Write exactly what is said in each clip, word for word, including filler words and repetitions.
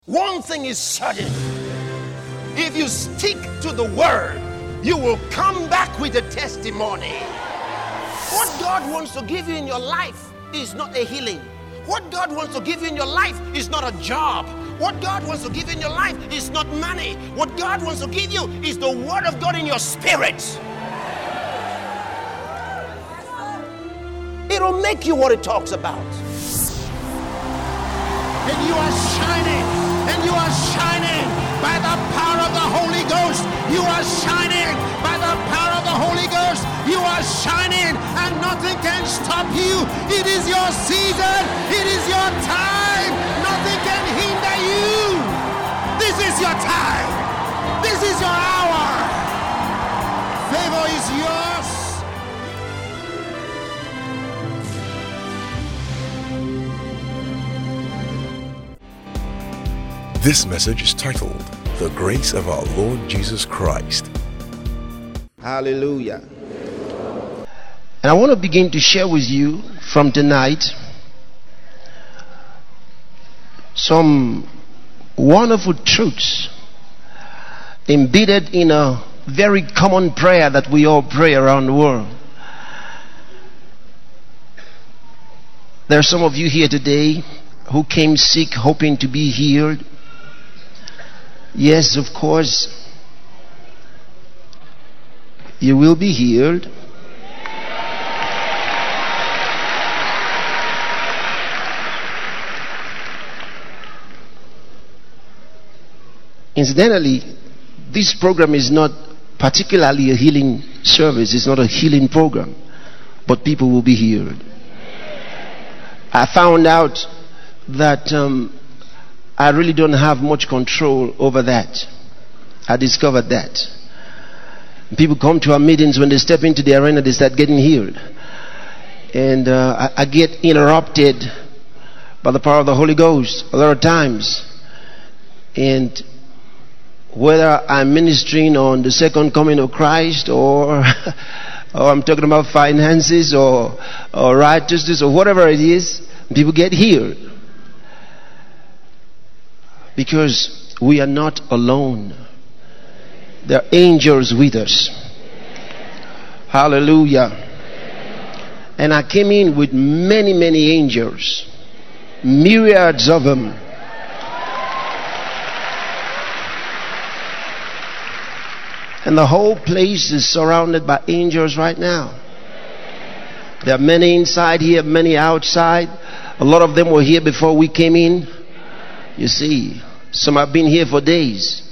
One thing is certain. If you stick to the word, you will come back with a testimony. What God wants to give you in your life is not a healing. What God wants to give you in your life is not a job. What God wants to give you in your life is not money. What God wants to give you is the word of God in your spirit. It'll make you what it talks about. And you are shining. And you are shining by the power of the Holy Ghost. You are shining by the power of the Holy Ghost. You are shining and nothing can stop you. It is your season. It is your time. Nothing can hinder you. This is your time. This is your hour. Favor is yours. This message is titled, The Grace of Our Lord Jesus Christ. Hallelujah. And I want to begin to share with you from tonight some wonderful truths embedded in a very common prayer that we all pray around the world. There are some of you here today who came sick hoping to be healed. Yes, of course, you will be healed. Incidentally, this program is not particularly a healing service. It's not a healing program, but people will be healed. I found out that um, I really don't have much control over that. I discovered that. People come to our meetings, when they step into the arena, they start getting healed. And uh, I, I get interrupted by the power of the Holy Ghost a lot of times. And whether I'm ministering on the second coming of Christ, or, or I'm talking about finances, or, or righteousness, or whatever it is, people get healed. Because we are not alone. There are angels with us. Hallelujah. And I came in with many, many angels. Myriads of them. And the whole place is surrounded by angels right now. There are many inside here, many outside. A lot of them were here before we came in. You see, some have been here for days.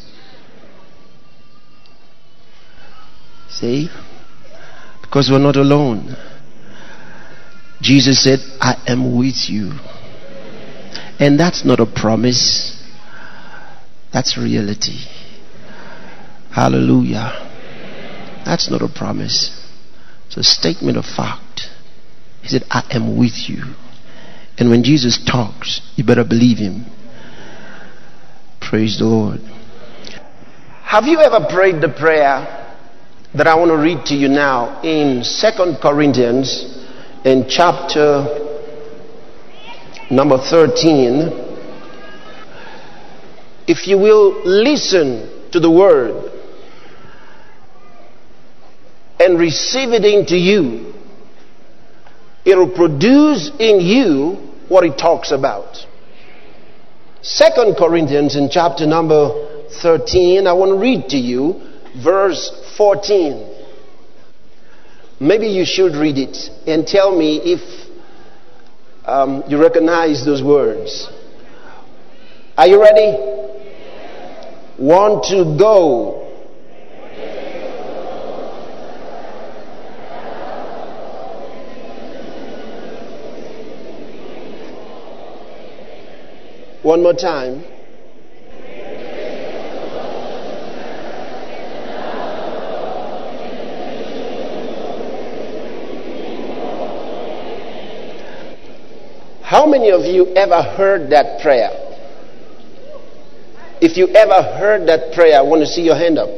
See? Because we're not alone. Jesus said, I am with you. And that's not a promise. That's reality. Hallelujah. That's not a promise. It's a statement of fact. He said, I am with you. And when Jesus talks, you better believe him. Praise the Lord. Have you ever prayed the prayer that I want to read to you now in Second Corinthians in chapter number thirteen? If you will listen to the word and receive it into you, it will produce in you what it talks about. Second Corinthians in chapter number thirteen, I want to read to you verse fourteen. Maybe you should read it and tell me if um, you recognize those words. Are you ready? Want to go. One more time. How many of you ever heard that prayer? If you ever heard that prayer, I want to see your hand up.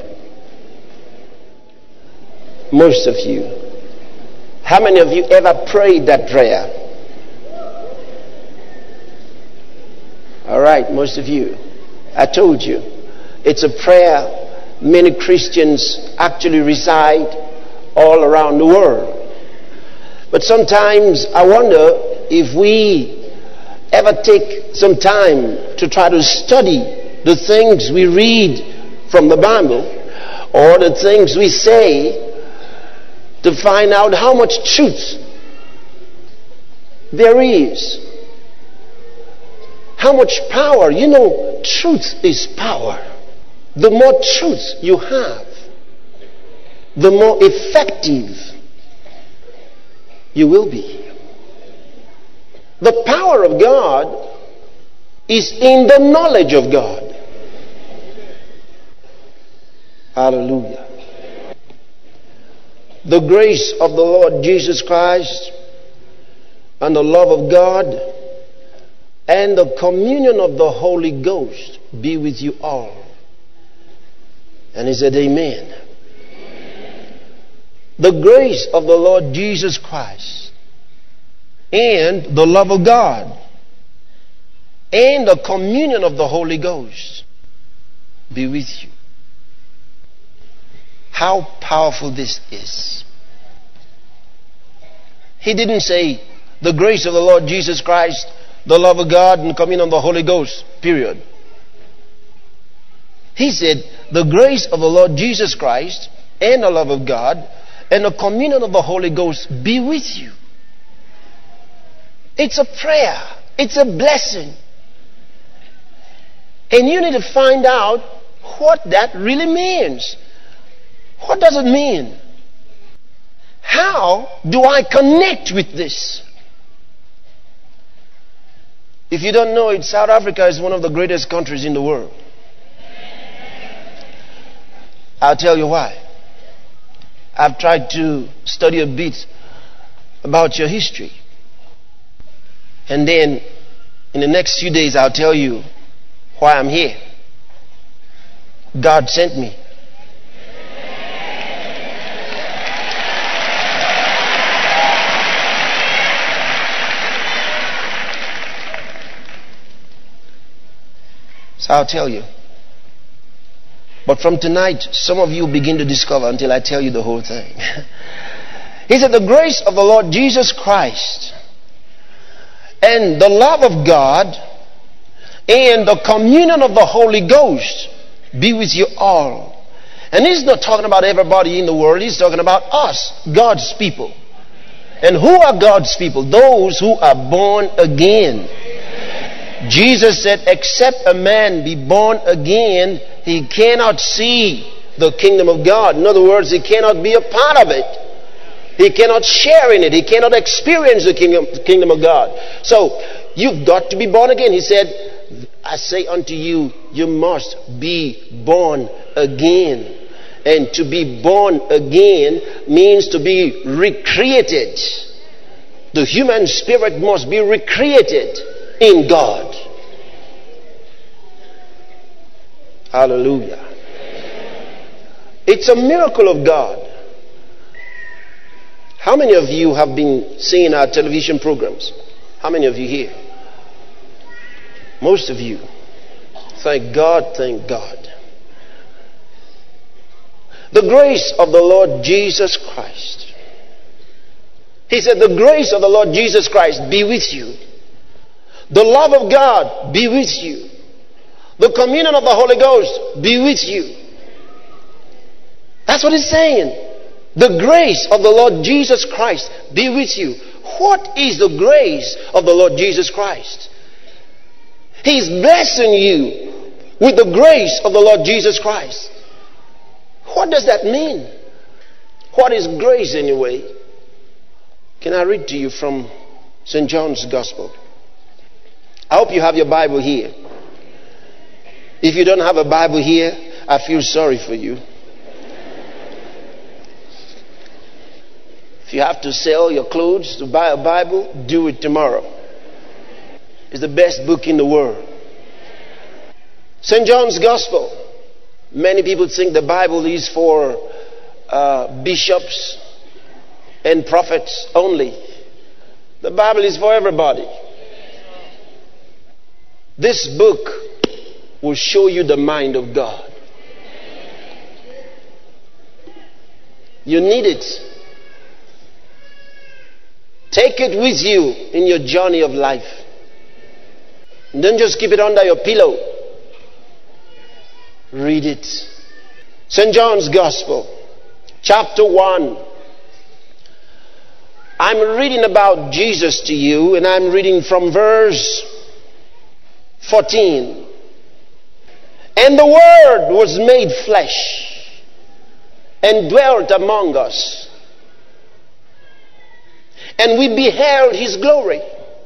Most of you. How many of you ever prayed that prayer? All right, most of you. I told you, it's a prayer many Christians actually reside all around the world. But sometimes I wonder if we ever take some time to try to study the things we read from the Bible or the things we say to find out how much truth there is. How much power. You know, truth is power. The more truth you have, the more effective you will be. The power of God is in the knowledge of God. Hallelujah. The grace of the Lord Jesus Christ and the love of God and the communion of the Holy Ghost be with you all. And he said, amen. The grace of the Lord Jesus Christ and the love of God and the communion of the Holy Ghost be with you. How powerful this is. He didn't say the grace of the Lord Jesus Christ, the love of God, and the communion of the Holy Ghost, period. He said the grace of the Lord Jesus Christ and the love of God and the communion of the Holy Ghost be with you. It's a prayer. It's a blessing. And you need to find out what that really means. What does it mean? How do I connect with this? If you don't know it, South Africa is one of the greatest countries in the world. I'll tell you why. I've tried to study a bit about your history. And then in the next few days I'll tell you why I'm here. God sent me. So I'll tell you. But from tonight, some of you begin to discover until I tell you the whole thing. He said, the grace of the Lord Jesus Christ and the love of God and the communion of the Holy Ghost be with you all. And he's not talking about everybody in the world. He's talking about us, God's people. And who are God's people? Those who are born again. Jesus said, except a man be born again, he cannot see the kingdom of God. In other words, he cannot be a part of it. He cannot share in it. He cannot experience the kingdom, the kingdom of God. So, you've got to be born again. He said, I say unto you, you must be born again. And to be born again means to be recreated. The human spirit must be recreated in God. Hallelujah. It's a miracle of God. How many of you have been seeing our television programs? How many of you here? Most of you. Thank God, thank God. The grace of the Lord Jesus Christ. He said, the grace of the Lord Jesus Christ be with you. The love of God be with you. The communion of the Holy Ghost be with you. That's what he's saying. The grace of the Lord Jesus Christ be with you. What is the grace of the Lord Jesus Christ? He's blessing you with the grace of the Lord Jesus Christ. What does that mean? What is grace anyway? Can I read to you from Saint John's Gospel? I hope you have your Bible here. If you don't have a Bible here, I feel sorry for you. If you have to sell your clothes to buy a Bible, do it tomorrow. It's the best book in the world. Saint John's Gospel. Many people think the Bible is for uh, bishops and prophets only. The Bible is for everybody. This book will show you the mind of God. You need it. Take it with you in your journey of life. Don't just keep it under your pillow. Read it. Saint John's Gospel, chapter one. I'm reading about Jesus to you, and I'm reading from verse fourteen. And the Word was made flesh and dwelt among us. And we beheld His glory.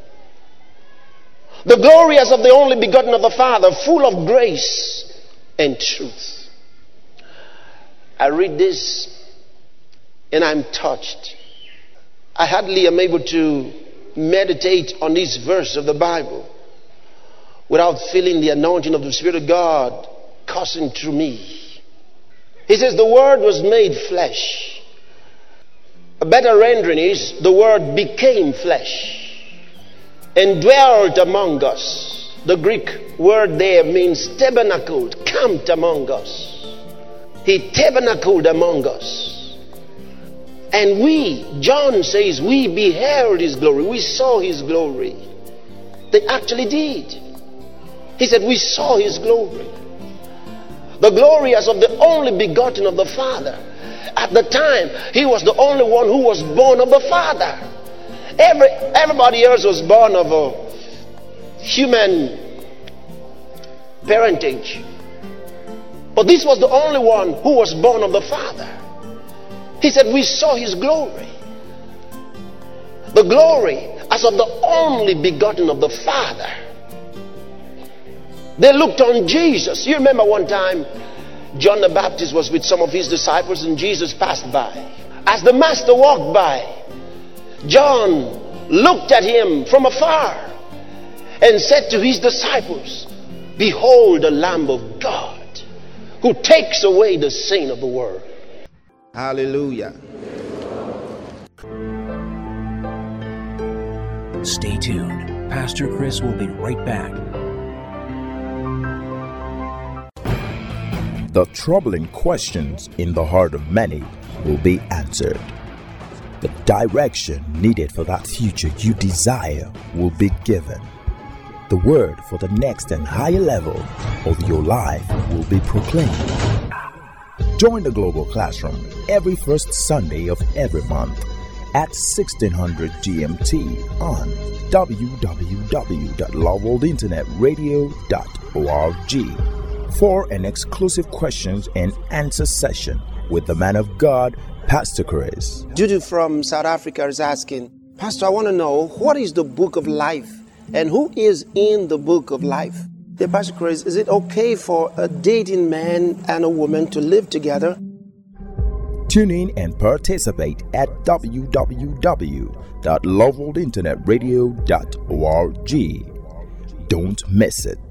The glory as of the only begotten of the Father, full of grace and truth. I read this and I'm touched. I hardly am able to meditate on this verse of the Bible without feeling the anointing of the Spirit of God coursing through me. He says the Word was made flesh. A better rendering is the Word became flesh and dwelt among us. The Greek word there means tabernacled, camped among us. He tabernacled among us. And we, John says, we beheld His glory. We saw His glory. They actually did. He said, we saw His glory. The glory as of the only begotten of the Father. At the time, He was the only one who was born of the Father. Every, everybody else was born of a human parentage. But this was the only one who was born of the Father. He said, we saw His glory. The glory as of the only begotten of the Father. They looked on Jesus. You remember one time, John the Baptist was with some of his disciples and Jesus passed by. As the Master walked by, John looked at Him from afar and said to his disciples, behold the Lamb of God who takes away the sin of the world. Hallelujah. Stay tuned. Pastor Chris will be right back. The troubling questions in the heart of many will be answered. The direction needed for that future you desire will be given. The word for the next and higher level of your life will be proclaimed. Join the Global Classroom every first Sunday of every month at sixteen hundred G M T on w w w dot love world internet radio dot org for an exclusive questions and answer session with the man of God, Pastor Chris. Judy from South Africa is asking, Pastor, I want to know, what is the book of life and who is in the book of life? Dear Pastor Chris, is it okay for a dating man and a woman to live together? Tune in and participate at w w w dot love world internet radio dot org. Don't miss it.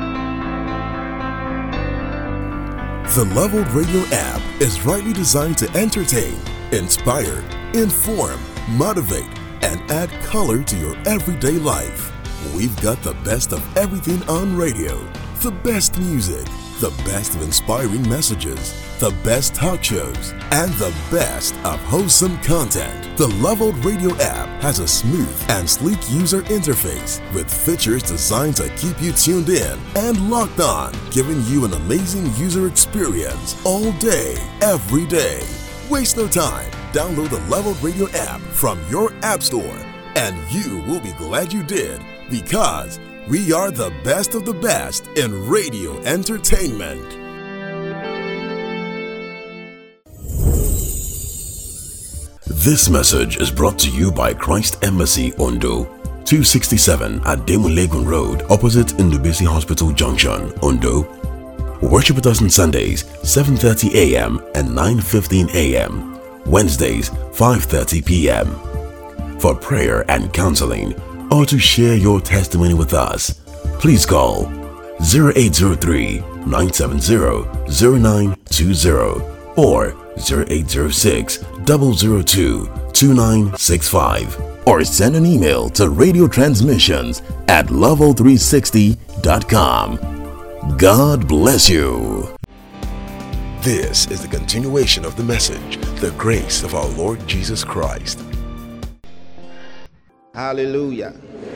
The Love World Radio app is rightly designed to entertain, inspire, inform, motivate, and add color to your everyday life. We've got the best of everything on radio, the best music, the best of inspiring messages, the best talk shows, and the best of wholesome content. The Love World Radio app has a smooth and sleek user interface with features designed to keep you tuned in and locked on, giving you an amazing user experience all day, every day. Waste no time. Download the Love World Radio app from your app store, and you will be glad you did, because we are the best of the best in radio entertainment. This message is brought to you by Christ Embassy Ondo, two sixty-seven Ademulegun Road, opposite Ndubisi Hospital Junction, Ondo. Worship with us on Sundays, seven thirty a m and nine fifteen a m Wednesdays, five thirty p m For prayer and counseling, or to share your testimony with us, please call zero eight zero three, nine seven zero, zero nine two zero or zero eight zero six, zero zero two, two nine six five, or send an email to radio transmissions at level three sixty dot com. God bless you. This is the continuation of the message, the grace of our Lord Jesus Christ. Hallelujah.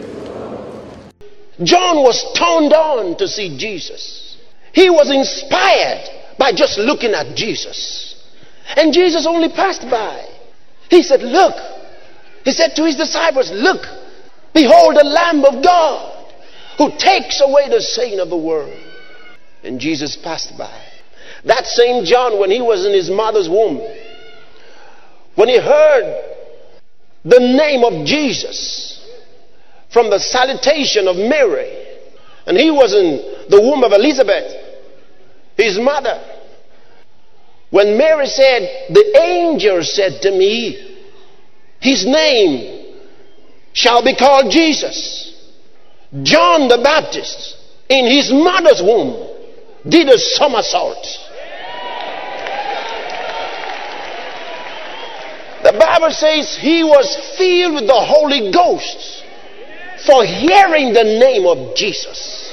John was turned on to see Jesus. He was inspired by just looking at Jesus. And Jesus only passed by. He said, look. He said to his disciples, look, behold the Lamb of God who takes away the sin of the world. And Jesus passed by. That same John, when he was in his mother's womb, when he heard the name of Jesus from the salutation of Mary, and he was in the womb of Elizabeth, his mother, when Mary said, the angel said to me, his name shall be called Jesus. John the Baptist, in his mother's womb, did a somersault. The Bible says he was filled with the Holy Ghost for hearing the name of Jesus.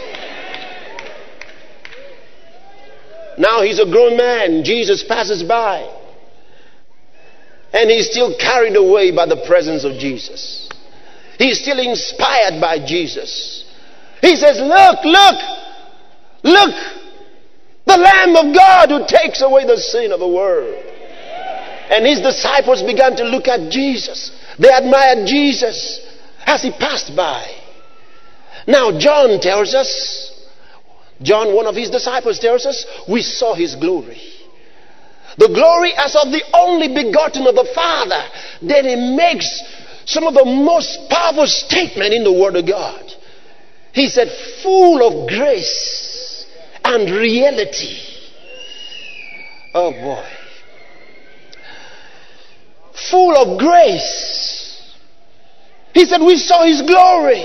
Now he's a grown man. Jesus passes by. And he's still carried away by the presence of Jesus. He's still inspired by Jesus. He says, look, look, look, the Lamb of God who takes away the sin of the world. And his disciples began to look at Jesus. They admired Jesus as he passed by. Now John tells us, John, one of his disciples, tells us, we saw his glory. The glory as of the only begotten of the Father. Then he makes some of the most powerful statement in the Word of God. He said, full of grace and reality. Oh boy. Full of grace. He said, we saw his glory.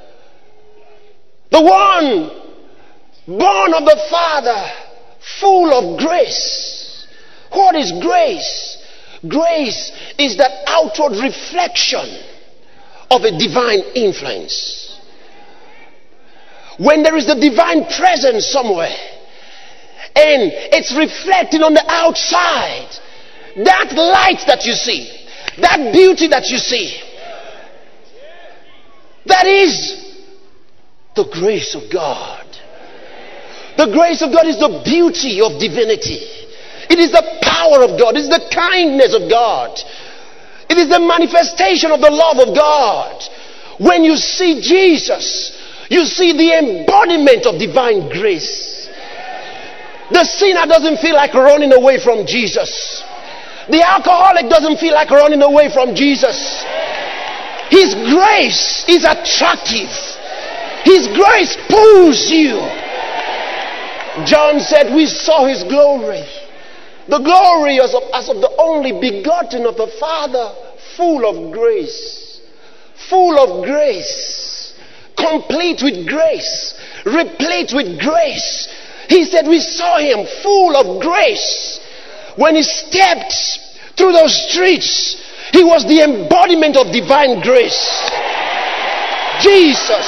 The one born of the Father, full of grace. What is grace? Grace is that outward reflection of a divine influence. When there is a divine presence somewhere and it's reflecting on the outside, that light that you see, that beauty that you see, that is the grace of God. The grace of God is the beauty of divinity. It is the power of God. It is the kindness of God. It is the manifestation of the love of God. When you see Jesus, you see the embodiment of divine grace. The sinner doesn't feel like running away from Jesus. The alcoholic doesn't feel like running away from Jesus. His grace is attractive. His grace pulls you. John said, we saw his glory. The glory as of, as of the only begotten of the Father, full of grace. Full of grace. Complete with grace. Replete with grace. He said we saw him full of grace. When he stepped through those streets, he was the embodiment of divine grace. Jesus.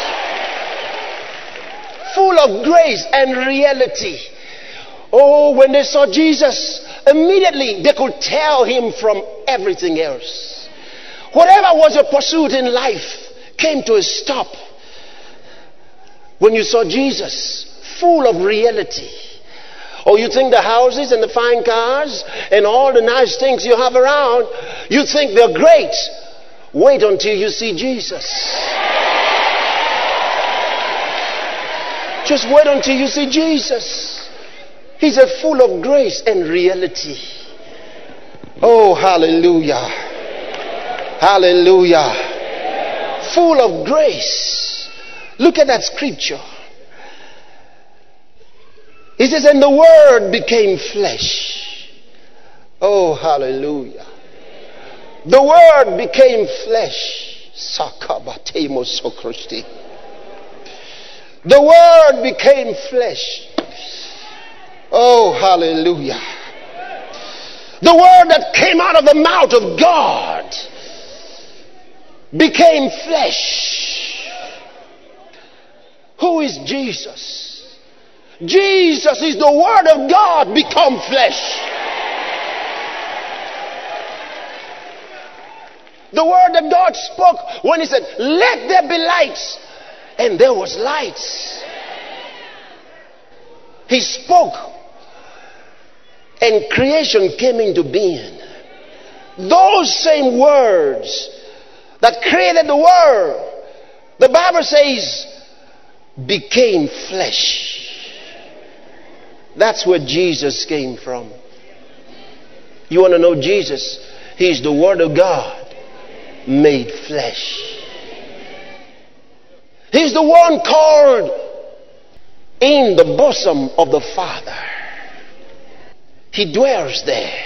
Full of grace and reality. Oh, when they saw Jesus, immediately they could tell him from everything else. Whatever was your pursuit in life came to a stop when you saw Jesus, full of reality. Oh, you think the houses and the fine cars and all the nice things you have around, you think they're great. Wait until you see Jesus. Just wait until you see Jesus. He's a full of grace and reality. Oh, hallelujah. Hallelujah. Full of grace. Look at that scripture. It says, and the Word became flesh. Oh, hallelujah. The Word became flesh. The Word became flesh. Oh, hallelujah. The Word that came out of the mouth of God became flesh. Who is Jesus? Jesus is the Word of God become flesh. The Word that God spoke when He said, let there be light. And there was light. He spoke. And creation came into being. Those same words that created the world, the Bible says, became flesh. That's where Jesus came from. You want to know Jesus? He's the Word of God made flesh. He's the one called in the bosom of the Father. He dwells there.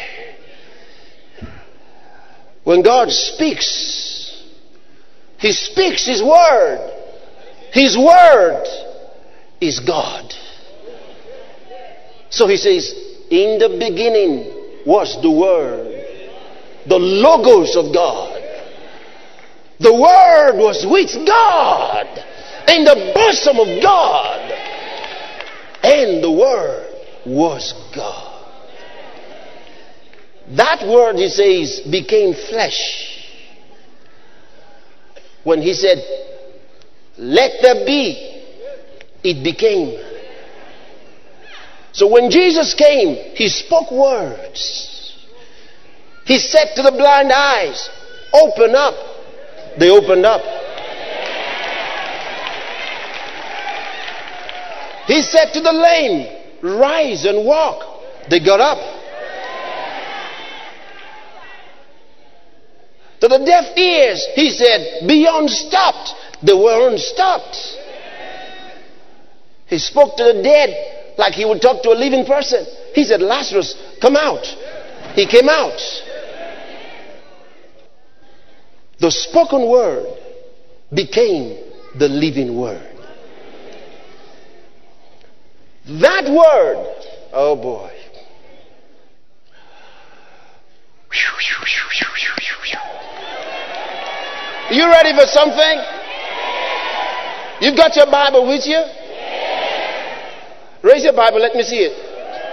When God speaks, He speaks His Word. His Word is God. So He says, in the beginning was the Word, the Logos of God. The Word was with God, in the bosom of God, and the Word was God. That Word, He says, became flesh. When He said, let there be, it became. So when Jesus came, He spoke words. He said to the blind eyes, open up. They opened up. He said to the lame, rise and walk. They got up. To the deaf ears, He said, be unstopped. They were unstopped. He spoke to the dead like He would talk to a living person. He said, Lazarus, come out. He came out. The spoken word became the living word. That word, oh boy. You ready for something? You've got your Bible with you? Raise your Bible, let me see it.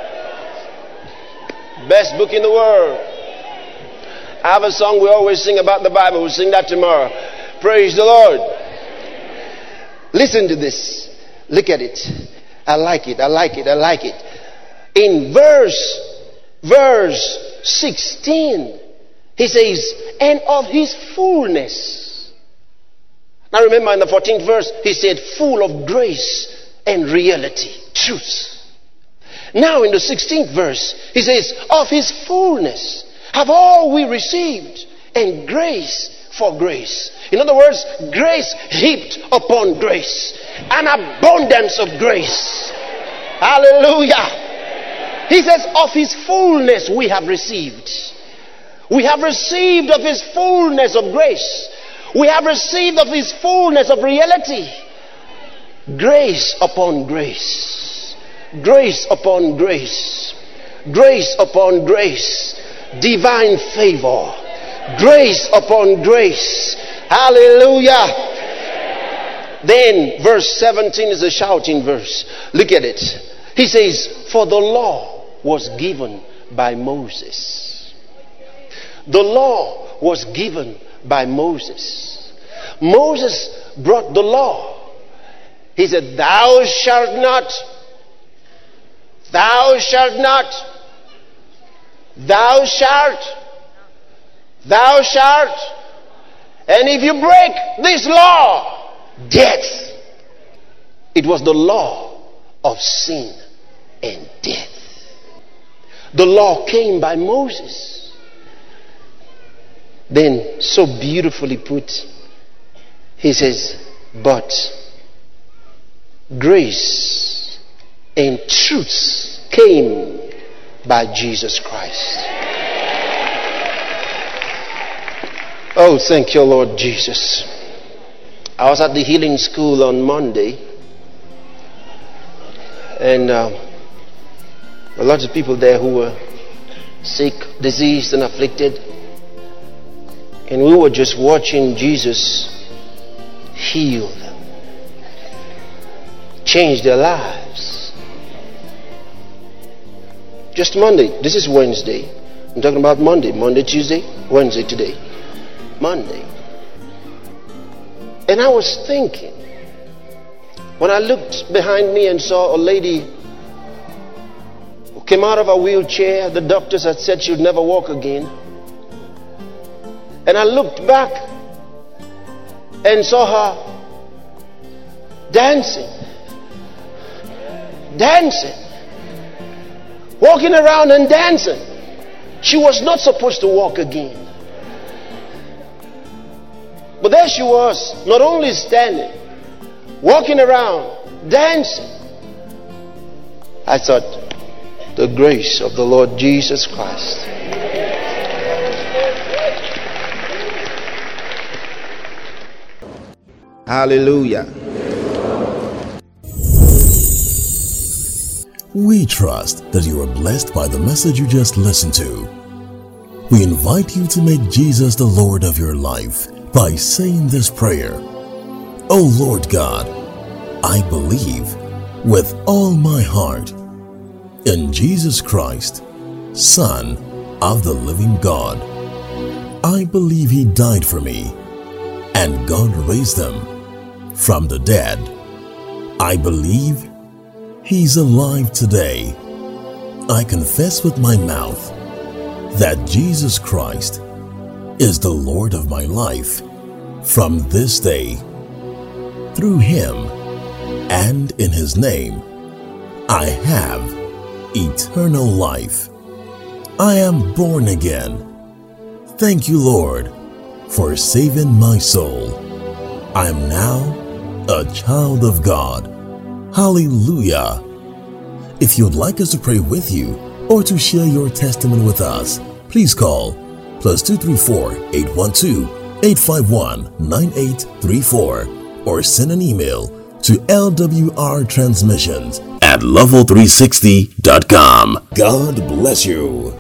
Best book in the world. I have a song we always sing about the Bible. We'll sing that tomorrow. Praise the Lord. Listen to this. Look at it. I like it. I like it. I like it. In verse, verse sixteen, He says, and of His fullness. Now remember in the fourteenth verse, He said, full of grace and reality, truth. Now in the sixteenth verse, He says, of His fullness have all we received, and grace for grace. In other words, grace heaped upon grace. An abundance of grace. Hallelujah. He says, of His fullness we have received. We have received of His fullness of grace. We have received of His fullness of reality. Grace upon grace. Grace upon grace. Grace upon grace. Divine favor. Grace upon grace. Hallelujah. Then verse seventeen is a shouting verse. Look at it. He says, for the law was given by Moses. The law was given by Moses. Moses brought the law. He said, thou shalt not. Thou shalt not. Thou shalt. Thou shalt. And if you break this law, death. It was the law of sin and death. The law came by Moses. Then, so beautifully put, he says, but grace and truth came by Jesus Christ. Oh, thank you, Lord Jesus. I was at the healing school on Monday, and uh, a lot of people there who were sick, diseased, and afflicted. And we were just watching Jesus heal them, change their lives. Just Monday. This is Wednesday. I'm talking about Monday. Monday, Tuesday, Wednesday today. Monday. And I was thinking, when I looked behind me and saw a lady who came out of a wheelchair, the doctors had said she would never walk again. And I looked back and saw her dancing. Dancing. Walking around and dancing. She was not supposed to walk again. But there she was, not only standing, walking around, dancing. I thought, the grace of the Lord Jesus Christ. Hallelujah. We trust that you are blessed by the message you just listened to. We invite you to make Jesus the Lord of your life by saying this prayer. Oh Lord God, I believe with all my heart in Jesus Christ, Son of the living God. I believe He died for me and God raised Him from the dead. I believe He's alive today. I confess with my mouth that Jesus Christ is the Lord of my life from this day. Through Him and in His name, I have eternal life. I am born again. Thank you, Lord, for saving my soul. I am now a child of God. Hallelujah. If you'd like us to pray with you or to share your testimony with us, please call plus two three four, eight one two, eight five one, nine eight three four or send an email to L W R transmissions at level three sixty dot com. God bless you.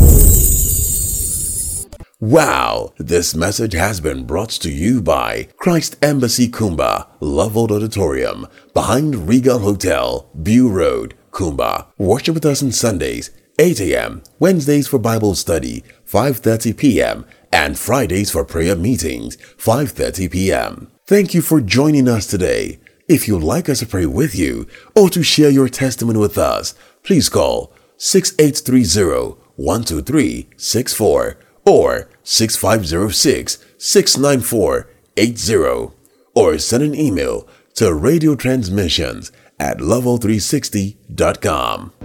Wow, this message has been brought to you by Christ Embassy Kumba, Leveled Auditorium, behind Regal Hotel, Bew Road, Kumba. Worship with us on Sundays, eight a.m., Wednesdays for Bible study, five thirty p.m., and Fridays for prayer meetings, five thirty p.m. Thank you for joining us today. If you'd like us to pray with you or to share your testimony with us, please call six eight three zero, one two three, six four or six five zero six, six nine four, eight zero or send an email to radio transmissions at level three sixty dot com.